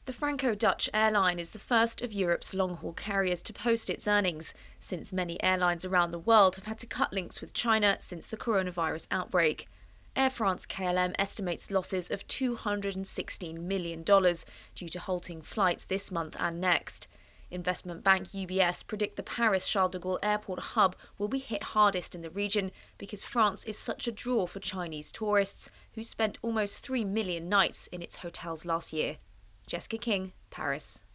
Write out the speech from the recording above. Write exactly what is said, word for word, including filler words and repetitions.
The Franco-Dutch airline is the first of Europe's long-haul carriers to post its earnings, since many airlines around the world have had to cut links with China since the coronavirus outbreak. Air France-K L M estimates losses of two hundred sixteen million dollars due to halting flights this month and next. Investment bank U B S predict the Paris-Charles de Gaulle airport hub will be hit hardest in the region because France is such a draw for Chinese tourists, who spent almost three million nights in its hotels last year. Jessica King, Paris.